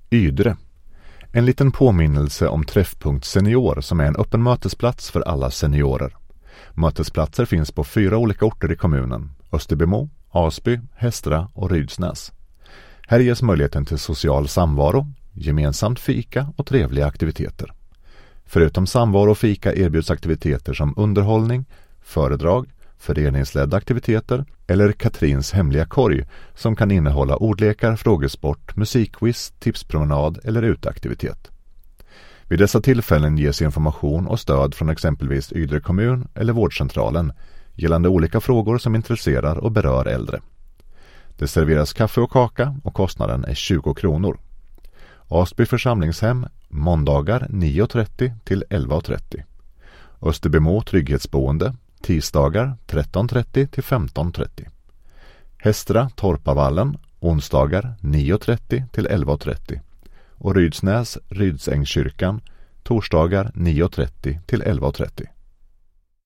Ydre. En liten påminnelse om Träffpunkt Senior som är en öppen mötesplats för alla seniorer. Mötesplatser finns på 4 olika orter i kommunen: Österbymo, Asby, Hästra och Rydsnäs. Här ges möjligheten till social samvaro, gemensamt fika och trevliga aktiviteter. Förutom samvaro och fika erbjuds aktiviteter som underhållning, föredrag, föreningsledda aktiviteter eller Katrins hemliga korg som kan innehålla ordlekar, frågesport, musikquiz, tipspromenad eller uteaktivitet. Vid dessa tillfällen ges information och stöd från exempelvis Ydre kommun eller vårdcentralen gällande olika frågor som intresserar och berör äldre. Det serveras kaffe och kaka och kostnaden är 20 kronor. Asby församlingshem måndagar 9.30 till 11.30. Österbymo trygghetsboende tisdagar 13.30 till 15.30. Hästra Torpavallen onsdagar 9.30 till 11.30. Och Rydsnäs Rydsängskyrkan torsdagar 9.30 till 11.30.